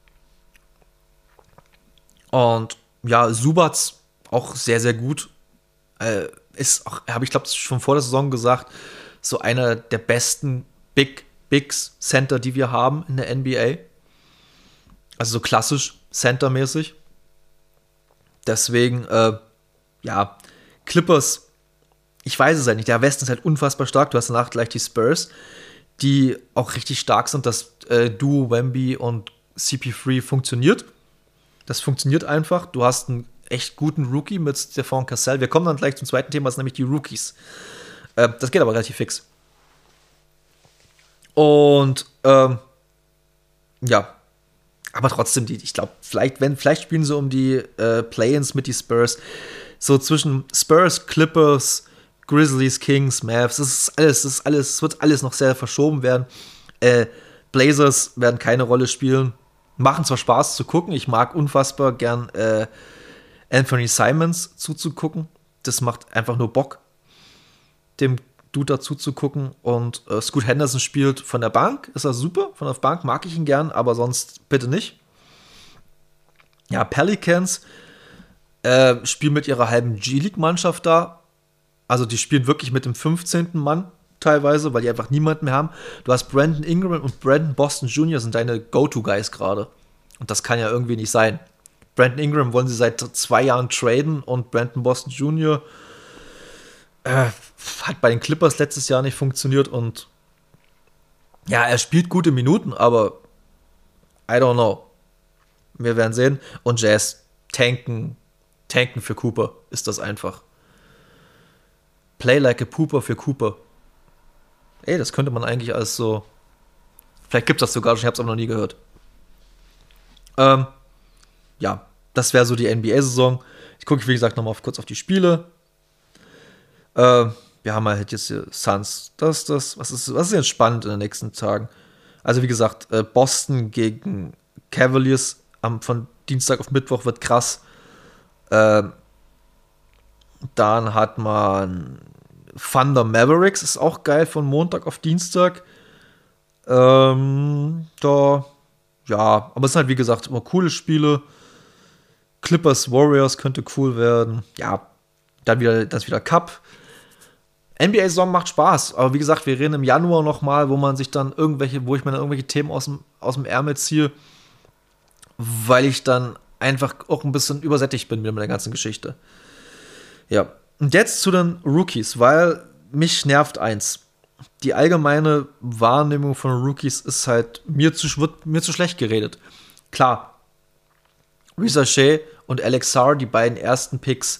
Und ja, Subats auch sehr, sehr gut. Ist auch, habe ich glaube schon vor der Saison gesagt, so einer der besten Bigs Center, die wir haben in der NBA. Also so klassisch Center-mäßig. Deswegen, ja, Clippers, ich weiß es halt nicht. Der Westen ist halt unfassbar stark. Du hast danach gleich die Spurs, die auch richtig stark sind. Das Duo Wemby und CP3 funktioniert. Das funktioniert einfach. Du hast einen echt guten Rookie mit Stephon Cassell. Wir kommen dann gleich zum zweiten Thema, das sind nämlich die Rookies. Das geht aber relativ fix. Und ja, aber trotzdem, ich glaube, vielleicht spielen sie um die Play-ins mit die Spurs. So zwischen Spurs, Clippers, Grizzlies, Kings, Mavs, es wird alles noch sehr verschoben werden. Blazers werden keine Rolle spielen. Machen zwar Spaß zu gucken, ich mag unfassbar gern Anthony Simons zuzugucken. Das macht einfach nur Bock, dem Dude dazu zu gucken. Und Scoot Henderson spielt von der Bank, ist er super. Von der Bank mag ich ihn gern, aber sonst bitte nicht. Ja, Pelicans spielen mit ihrer halben G-League-Mannschaft da. Also die spielen wirklich mit dem 15. Mann teilweise, weil die einfach niemanden mehr haben. Du hast Brandon Ingram und Brandon Boston Jr. sind deine Go-To-Guys gerade. Und das kann ja irgendwie nicht sein. Brandon Ingram wollen sie seit 2 Jahren traden und Brandon Boston Jr. Hat bei den Clippers letztes Jahr nicht funktioniert und ja, er spielt gute Minuten, aber I don't know. Wir werden sehen. Und Jazz tanken für Cooper ist das einfach. Play like a Pooper für Cooper. Ey, das könnte man eigentlich als so. Vielleicht gibt es das sogar schon, ich habe es aber noch nie gehört. Ja, das wäre so die NBA-Saison. Ich gucke, wie gesagt, nochmal kurz auf die Spiele. Wir haben halt jetzt hier Suns. Was ist jetzt spannend in den nächsten Tagen? Also, wie gesagt, Boston gegen Cavaliers von Dienstag auf Mittwoch wird krass. Dann hat man Thunder Mavericks, ist auch geil, von Montag auf Dienstag. Ja, aber es sind halt, wie gesagt, immer coole Spiele. Clippers Warriors könnte cool werden. Ja, dann wieder Cup. NBA-Saison macht Spaß, aber wie gesagt, wir reden im Januar nochmal, wo ich mir dann irgendwelche Themen aus dem Ärmel ziehe, weil ich dann einfach auch ein bisschen übersättigt bin mit der ganzen Geschichte. Ja, und jetzt zu den Rookies, weil mich nervt eins. Die allgemeine Wahrnehmung von Rookies ist halt, wird mir zu schlecht geredet. Klar, Risa Shea und Alex Sarr, die beiden ersten Picks,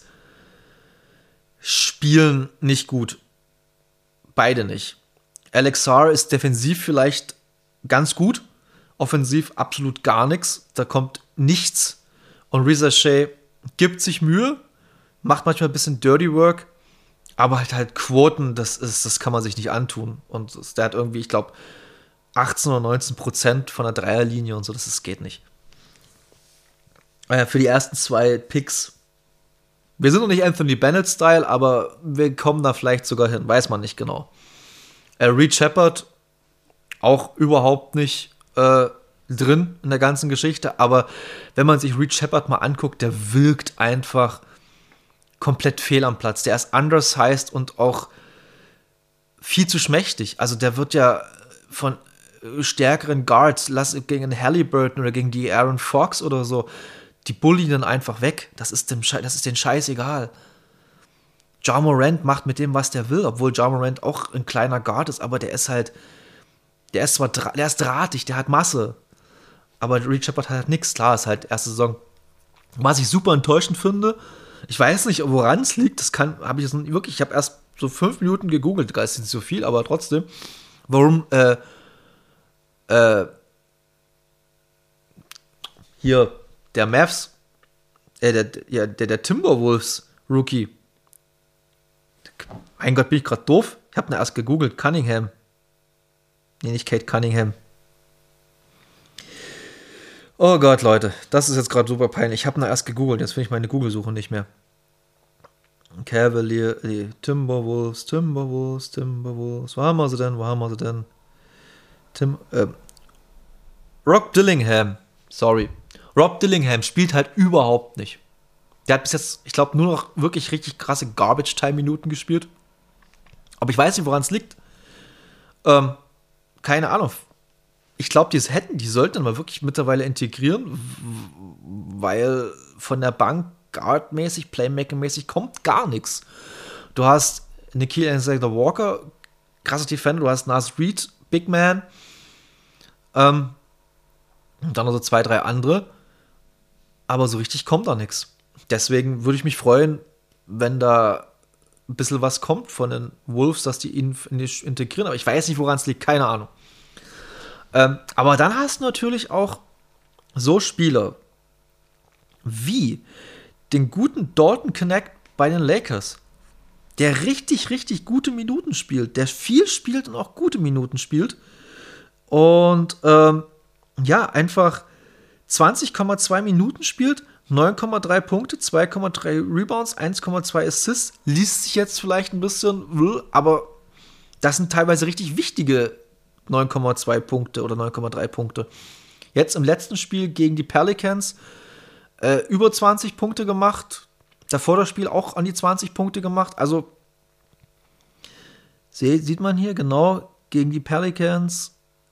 spielen nicht gut. Beide nicht. Alex Sarr ist defensiv vielleicht ganz gut, offensiv absolut gar nichts. Da kommt nichts. Und Risa Shea gibt sich Mühe, macht manchmal ein bisschen Dirty Work, aber halt Quoten, das kann man sich nicht antun. Und der hat irgendwie, ich glaube, 18 oder 19% von der Dreierlinie und so, das geht nicht. Für die ersten 2 Picks, wir sind noch nicht Anthony Bennett-Style, aber wir kommen da vielleicht sogar hin, weiß man nicht genau. Reed Shepard, auch überhaupt nicht drin in der ganzen Geschichte, aber wenn man sich Reed Shepard mal anguckt, der wirkt einfach komplett fehl am Platz. Der ist undersized und auch viel zu schmächtig. Also der wird ja von stärkeren Guards, gegen einen Halliburton oder gegen die Aaron Fox oder so, die bullien dann einfach weg. Das ist den Scheiß egal. Ja Morant macht mit dem, was der will, obwohl Ja Morant auch ein kleiner Guard ist, aber der ist drahtig, der hat Masse. Aber Reed Shepard hat nichts. Klar, ist halt erste Saison. Was ich super enttäuschend finde, ich weiß nicht, woran es liegt, ich habe erst so 5 Minuten gegoogelt, das ist nicht so viel, aber trotzdem, warum hier der Mavs, der Timberwolves Rookie, mein Gott, bin ich gerade doof? Ich habe ihn erst gegoogelt, Cunningham. Nee, nicht Kate Cunningham. Oh Gott, Leute, das ist jetzt gerade super peinlich. Ich habe ihn erst gegoogelt, jetzt finde ich meine Google-Suche nicht mehr. Timberwolves. Wo haben wir sie denn? Rob Dillingham. Sorry. Rob Dillingham spielt halt überhaupt nicht. Der hat bis jetzt, ich glaube, nur noch wirklich richtig krasse Garbage-Time-Minuten gespielt. Aber ich weiß nicht, woran es liegt. Keine Ahnung. Ich glaube, die sollten mal wirklich mittlerweile integrieren, weil von der Bank Guard-mäßig, Playmaker-mäßig kommt gar nichts. Du hast Nickeil Alexander-Walker, krasser Defender, du hast Naz Reid, Big Man, und dann noch so 2, 3 andere, aber so richtig kommt da nichts. Deswegen würde ich mich freuen, wenn da ein bisschen was kommt von den Wolves, dass die ihn integrieren, aber ich weiß nicht, woran es liegt, keine Ahnung. Aber dann hast du natürlich auch so Spieler wie den guten Dalton Connect bei den Lakers, der richtig, richtig gute Minuten spielt, der viel spielt und auch gute Minuten spielt und einfach 20,2 Minuten spielt, 9,3 Punkte, 2,3 Rebounds, 1,2 Assists, liest sich jetzt vielleicht ein bisschen, aber das sind teilweise richtig wichtige 9,2 Punkte oder 9,3 Punkte. Jetzt im letzten Spiel gegen die Pelicans über 20 Punkte gemacht. Davor das Spiel auch an die 20 Punkte gemacht. Also sieht man hier genau gegen die Pelicans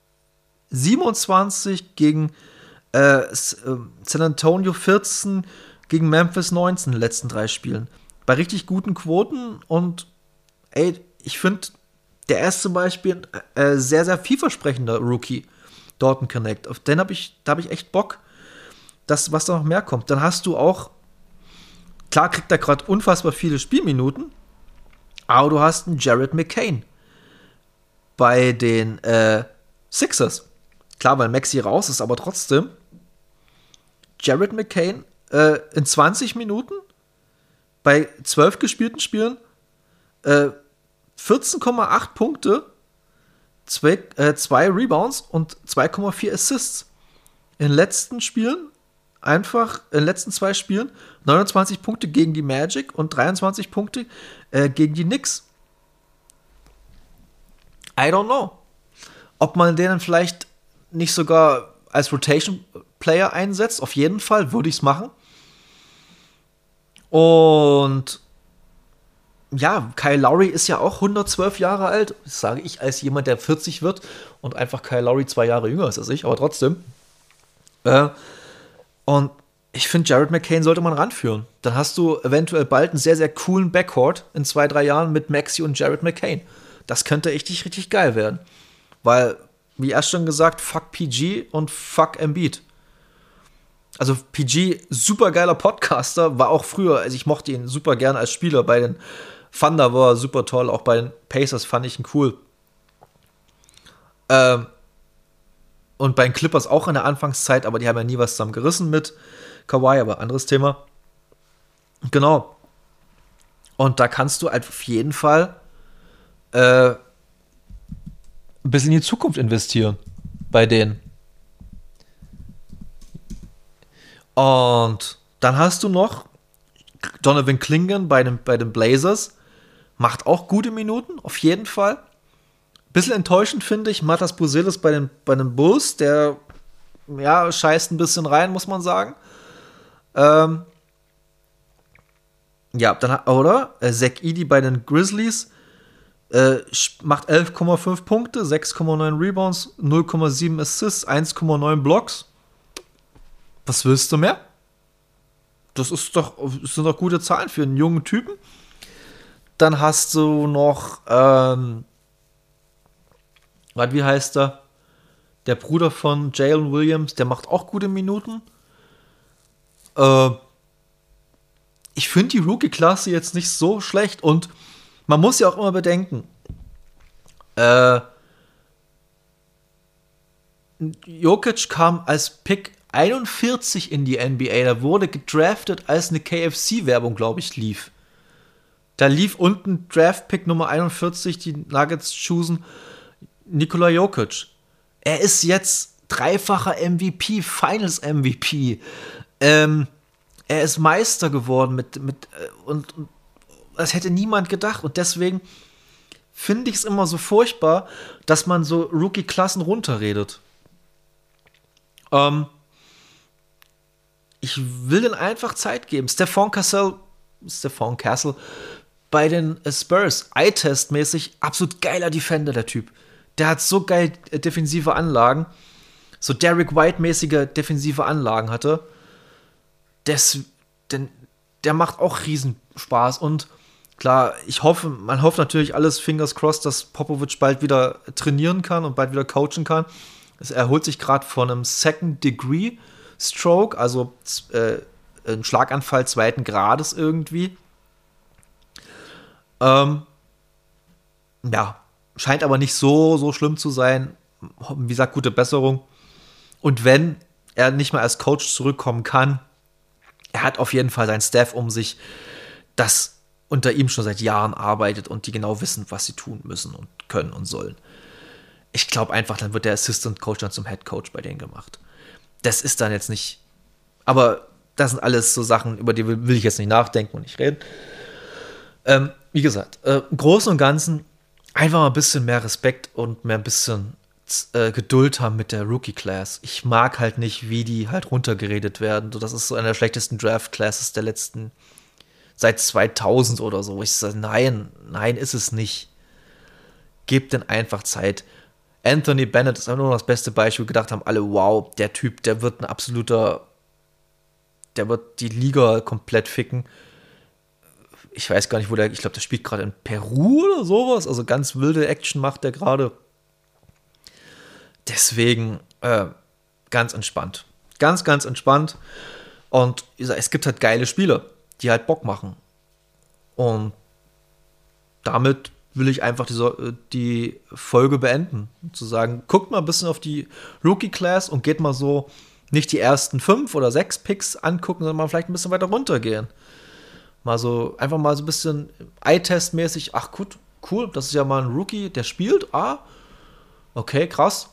27, gegen San Antonio 14, gegen Memphis 19 in den letzten 3 Spielen. Bei richtig guten Quoten und ey, ich finde, der ist zum Beispiel ein sehr, sehr vielversprechender Rookie, Dalton Connect. Auf den da hab ich echt Bock, was da noch mehr kommt. Dann hast du auch, klar kriegt er gerade unfassbar viele Spielminuten, aber du hast einen Jared McCain bei den Sixers. Klar, weil Maxi raus ist, aber trotzdem, Jared McCain in 20 Minuten bei 12 gespielten Spielen 14,8 Punkte, 2 Rebounds und 2,4 Assists. In den letzten Spielen, in den letzten 2 Spielen, 29 Punkte gegen die Magic und 23 Punkte gegen die Knicks. I don't know. Ob man den vielleicht nicht sogar als Rotation-Player einsetzt, auf jeden Fall würde ich es machen. Und ja, Kyle Lowry ist ja auch 112 Jahre alt. Das sage ich als jemand, der 40 wird und einfach Kyle Lowry 2 Jahre jünger ist als ich, aber trotzdem. Und ich finde, Jared McCain sollte man ranführen. Dann hast du eventuell bald einen sehr, sehr coolen Backcourt in 2-3 Jahren mit Maxi und Jared McCain. Das könnte richtig, richtig geil werden. Weil, wie erst schon gesagt, fuck PG und fuck Embiid. Also PG, super geiler Podcaster, war auch früher, also ich mochte ihn super gern als Spieler. Bei den Thunder war er super toll, auch bei den Pacers fand ich ihn cool. Und bei den Clippers auch in der Anfangszeit, aber die haben ja nie was zusammen gerissen mit Kawhi, aber anderes Thema. Genau. Und da kannst du auf jeden Fall ein bisschen in die Zukunft investieren bei denen. Und dann hast du noch Donovan Clingan bei den Blazers. Macht auch gute Minuten, auf jeden Fall. Bisschen enttäuschend finde ich Matas Buzelis bei den Bulls. Der, ja, scheißt ein bisschen rein, muss man sagen. Ja, dann, oder? Zach Edey bei den Grizzlies macht 11,5 Punkte, 6,9 Rebounds, 0,7 Assists, 1,9 Blocks. Was willst du mehr? Das sind doch gute Zahlen für einen jungen Typen. Dann hast du noch, wie heißt er? Der Bruder von Jalen Williams, der macht auch gute Minuten. Ich finde die Rookie-Klasse jetzt nicht so schlecht und man muss ja auch immer bedenken, Jokic kam als Pick 41 in die NBA, da wurde gedraftet, als eine KFC-Werbung, glaube ich, lief. Da lief unten Draft-Pick Nummer 41, die Nuggets choosen, Nikola Jokic. Er ist jetzt dreifacher MVP, Finals-MVP. Er ist Meister geworden und das hätte niemand gedacht. Und deswegen finde ich es immer so furchtbar, dass man so Rookie-Klassen runterredet. Ich will den einfach Zeit geben. Stephon Castle bei den Spurs, Eye-Test-mäßig, absolut geiler Defender, der Typ. Der hat so geil defensive Anlagen, so Derrick White-mäßige defensive Anlagen hatte. Der macht auch riesen Spaß. Und klar, man hofft natürlich alles, Fingers crossed, dass Popovic bald wieder trainieren kann und bald wieder coachen kann. Er erholt sich gerade von einem Second-Degree-Stroke, also ein Schlaganfall 2. Grades irgendwie. Ja, scheint aber nicht so schlimm zu sein. Wie gesagt, gute Besserung. Und wenn er nicht mal als Coach zurückkommen kann, er hat auf jeden Fall sein Staff um sich, das unter ihm schon seit Jahren arbeitet und die genau wissen, was sie tun müssen und können und sollen. Ich glaube einfach, dann wird der Assistant Coach dann zum Head Coach bei denen gemacht. Das ist dann jetzt nicht, aber das sind alles so Sachen, über die will ich jetzt nicht nachdenken und nicht reden. Wie gesagt, im Großen und Ganzen einfach mal ein bisschen mehr Respekt und mehr ein bisschen Geduld haben mit der Rookie-Class. Ich mag halt nicht, wie die halt runtergeredet werden. Das ist so eine der schlechtesten Draft-Classes der letzten, seit 2000 oder so. Ich sage, nein, ist es nicht. Gebt denn einfach Zeit. Anthony Bennett ist einfach nur noch das beste Beispiel. Gedacht haben alle, wow, der Typ, der wird der wird die Liga komplett ficken. ich weiß gar nicht, ich glaube, der spielt gerade in Peru oder sowas. Also ganz wilde Action macht der gerade. Deswegen ganz entspannt. Ganz, ganz entspannt. Und es gibt halt geile Spiele, die halt Bock machen. Und damit will ich einfach die Folge beenden. Zu sagen, guckt mal ein bisschen auf die Rookie-Class und geht mal so nicht die ersten 5 oder 6 Picks angucken, sondern mal vielleicht ein bisschen weiter runtergehen. Einfach mal so ein bisschen Eye-Test-mäßig. Ach gut, cool, das ist ja mal ein Rookie, der spielt. Okay, krass.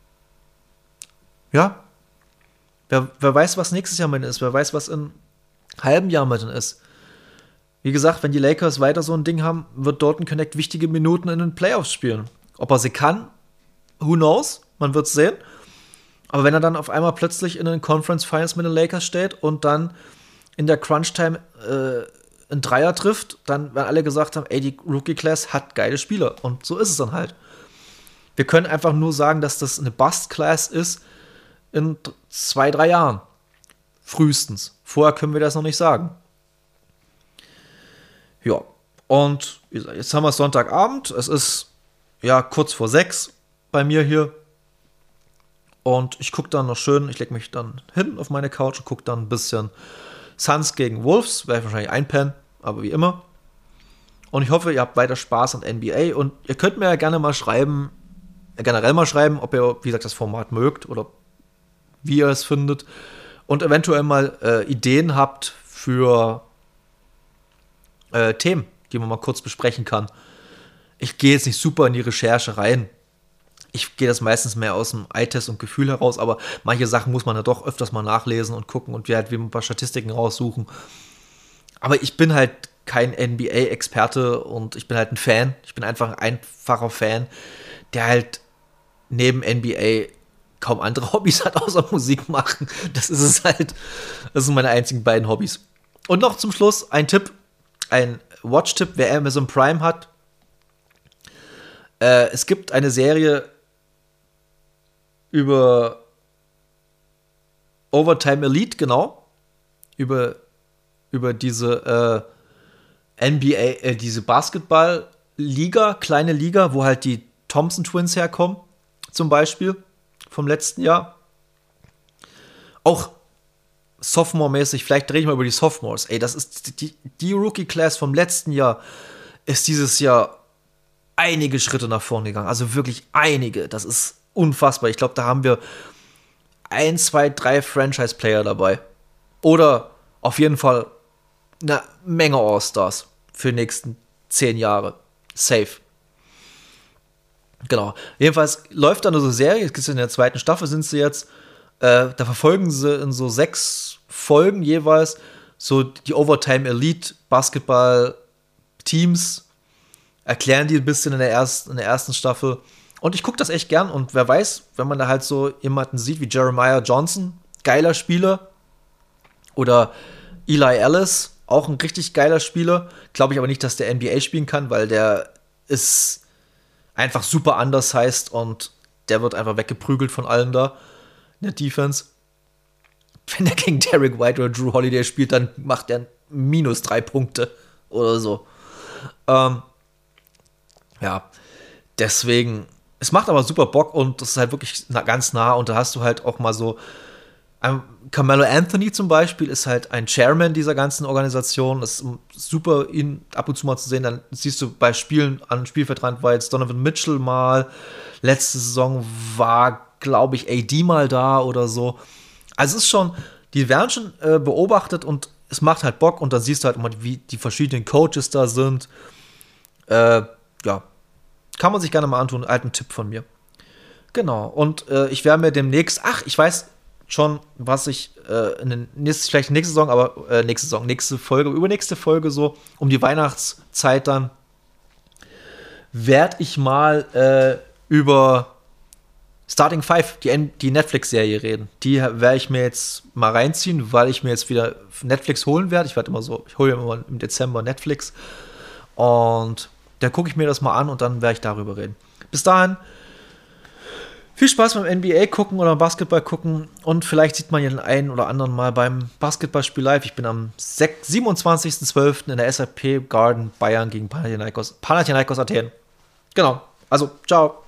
Ja. Wer weiß, was nächstes Jahr mit ist. Wer weiß, was in einem halben Jahr mit ist. Wie gesagt, wenn die Lakers weiter so ein Ding haben, wird Dalton Connect wichtige Minuten in den Playoffs spielen. Ob er sie kann, who knows? Man wird es sehen. Aber wenn er dann auf einmal plötzlich in den Conference Finals mit den Lakers steht und dann in der Crunch-Time einen Dreier trifft, dann werden alle gesagt haben, ey, die Rookie-Class hat geile Spieler. Und so ist es dann halt. Wir können einfach nur sagen, dass das eine Bust-Class ist in 2-3 Jahren. Frühestens. Vorher können wir das noch nicht sagen. Ja, und jetzt haben wir Sonntagabend. Es ist ja kurz vor 6 bei mir hier. Und ich gucke dann noch schön, ich lege mich dann hin auf meine Couch und gucke dann ein bisschen Suns gegen Wolves. Werde ich wahrscheinlich einpennen, aber wie immer. Und ich hoffe, ihr habt weiter Spaß an NBA. Und ihr könnt mir ja gerne mal schreiben, generell mal schreiben, ob ihr, wie gesagt, das Format mögt oder wie ihr es findet. Und eventuell mal Ideen habt für Themen, die man mal kurz besprechen kann. Ich gehe jetzt nicht super in die Recherche rein. Ich gehe das meistens mehr aus dem Eye-Test und Gefühl heraus, aber manche Sachen muss man ja doch öfters mal nachlesen und gucken und wie ein paar Statistiken raussuchen. Aber ich bin halt kein NBA-Experte und ich bin halt ein Fan. Ich bin einfach ein einfacher Fan, der halt neben NBA kaum andere Hobbys hat, außer Musik machen. Das ist es halt. Das sind meine einzigen beiden Hobbys. Und noch zum Schluss ein Tipp, ein Watch-Tipp, wer Amazon Prime hat. Es gibt eine Serie über Overtime Elite, genau. Über diese NBA, diese Basketball-Liga, kleine Liga, wo halt die Thompson Twins herkommen, zum Beispiel, vom letzten Jahr. Auch Sophomore-mäßig, vielleicht rede ich mal über die Sophomores. Ey, das ist die Rookie-Class vom letzten Jahr, ist dieses Jahr einige Schritte nach vorne gegangen. Also wirklich einige. Das ist unfassbar. Ich glaube, da haben wir 1, 2, 3 Franchise-Player dabei. Oder auf jeden Fall eine Menge All-Stars für die nächsten 10 Jahre. Safe. Genau. Jedenfalls läuft da eine so Serie, jetzt in der 2. Staffel sind sie jetzt, da verfolgen sie in so 6 Folgen jeweils so die Overtime Elite Basketball Teams, erklären die ein bisschen in der ersten Staffel. Und ich gucke das echt gern. Und wer weiß, wenn man da halt so jemanden sieht wie Jeremiah Johnson, geiler Spieler. Oder Eli Ellis, auch ein richtig geiler Spieler. Glaube ich aber nicht, dass der NBA spielen kann, weil der ist einfach super undersized und der wird einfach weggeprügelt von allen da in der Defense. Wenn der gegen Derek White oder Drew Holiday spielt, dann macht der -3 Punkte oder so. Ja, deswegen, es macht aber super Bock und das ist halt wirklich ganz nah und da hast du halt auch mal so, Carmelo Anthony zum Beispiel ist halt ein Chairman dieser ganzen Organisation. Das ist super, ihn ab und zu mal zu sehen. Dann siehst du bei Spielen an Spielfeldrand war jetzt Donovan Mitchell mal. Letzte Saison war, glaube ich, AD mal da oder so. Also es ist schon, die werden schon beobachtet und es macht halt Bock und dann siehst du halt immer, wie die verschiedenen Coaches da sind. Ja, kann man sich gerne mal antun. Alten Tipp von mir. Genau, und ich werde mir demnächst, ich weiß schon, was ich vielleicht nächste Saison, aber nächste Folge, übernächste Folge so, um die Weihnachtszeit dann, werde ich mal über Starting Five, die Netflix-Serie reden. Die werde ich mir jetzt mal reinziehen, weil ich mir jetzt wieder Netflix holen werde. Ich hole immer im Dezember Netflix und da gucke ich mir das mal an und dann werde ich darüber reden. Bis dahin, Viel Spaß beim NBA gucken oder Basketball gucken und vielleicht sieht man ja den einen oder anderen mal beim Basketballspiel live. Ich bin am 27.12. in der SAP Garden Bayern gegen Panathinaikos Athen. Genau, also ciao.